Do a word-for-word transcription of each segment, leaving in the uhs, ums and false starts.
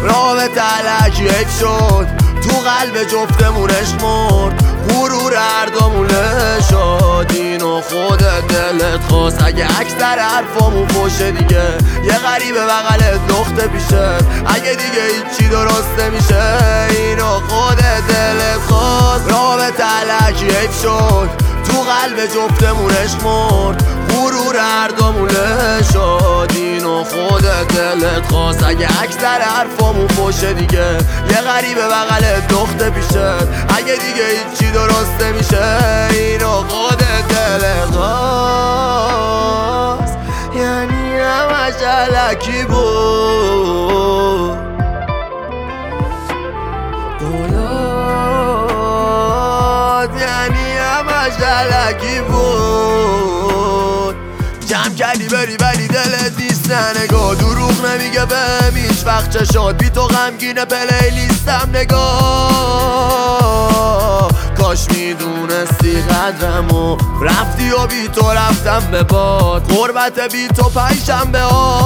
رابطه علکی حیف شد، تو قلب جفتمون عشق مرد، غرور هردامونه شد. اینو خودت دلت خواست، اگه اکثر حرفامون فوشه دیگه یه غریبه بغلت لخته پیشت، اگه دیگه هیچی درست نمیشه اینو خودت دلت خواست. رابطه علکی حیف شد، تو قلب جفتمون عشق مرد، غرور هردامونه شد. اینو خودت دلت خواست، اگه اکثر حرفامون فوشه دیگه یه غریبه بغلت لخته پیشت، اگه دیگه هیچی درست نمیشه اینو خودت دلت خواست. یعنی همش علکی بود، قولات یعنی همش علکی بود. جمع کردی بری ولی دلت نیست نگاه، دروغ نمیگه بهم هیچ وقت چشات، بی تو غمگینه پلیلیستم نگاه. کاش میدونستی قدرمو، رفتی و بی تو رفتم به باد، غربت بی تو پنجشنبه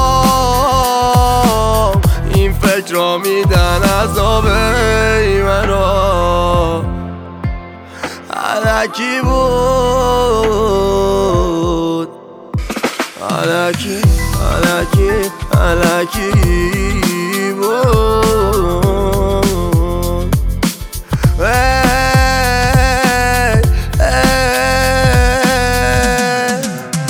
ها این فکر را میدن عذاب منو. علکی بود، علکی علکی علکی بود. ای ای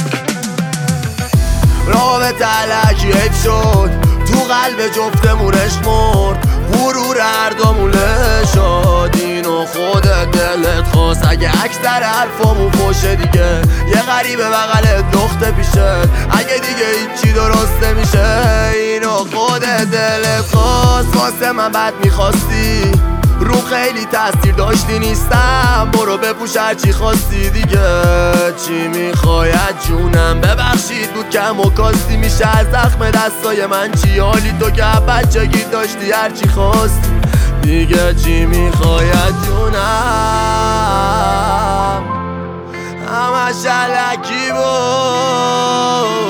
رابطه علکی حیف شد، تو قلب جفتمون عشق مرد، غرور هردامونه شد. اینو خودت دلت خواست، اگه اکثر حرفامون فوشه دیگه یه غریبه بغلت لخته پیشت، اگه دیگه هیچی درست نمیشه اینو خودت دلت خواست. واسه من بد میخواستی، رو خیلی تاثیر داشتی نیستم، برو بپوش هرچی خواستی دیگه. چی میخواید جونم، ببخشید بود کم و کاستی، میشه از زخم دستای من چی؟ حالی تو که بچگی داشتی هرچی خواستی دیگه. چی میخواید جونم، همش علکی بود.